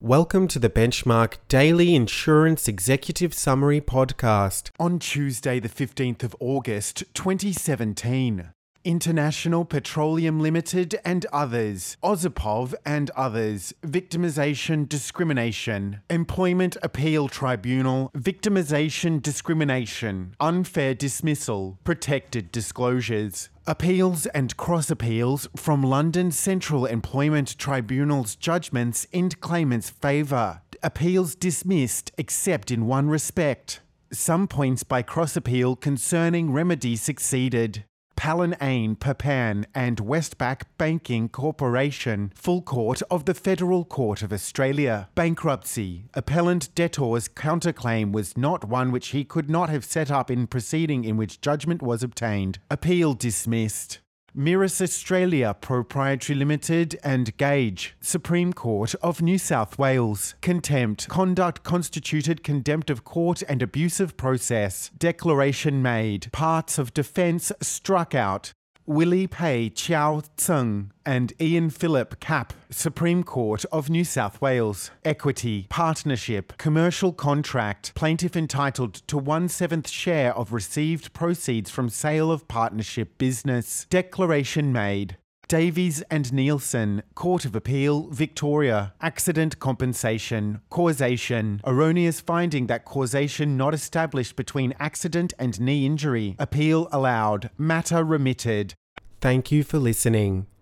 Welcome to the Benchmark Daily Insurance Executive Summary Podcast. On Tuesday, the 15th of August, 2017. International Petroleum Limited and others, Ozipov and others, Victimization Discrimination, Employment Appeal Tribunal, Victimization Discrimination, Unfair Dismissal, Protected Disclosures. Appeals and cross-appeals from London Central Employment Tribunal's judgments in claimants' favour. Appeals dismissed except in one respect. Some points by cross-appeal concerning remedy succeeded. Palin Ain Papan and Westpac Banking Corporation, Full Court of the Federal Court of Australia. Bankruptcy. Appellant debtor's counterclaim was not one which he could not have set up in proceeding in which judgment was obtained. Appeal dismissed. Mirus Australia Proprietary Limited and Gage, Supreme Court of New South Wales. Contempt. Conduct constituted contempt of court and abuse of process. Declaration made. Parts of defence struck out. Willie Pei Chiao Tsung and Ian Phillip Cap, Supreme Court of New South Wales. Equity, partnership, commercial contract, plaintiff entitled to 1/7 share of received proceeds from sale of partnership business. Declaration made. Davies and Nielsen, Court of Appeal, Victoria. Accident compensation, causation, erroneous finding that causation not established between accident and knee injury. Appeal allowed, matter remitted. Thank you for listening.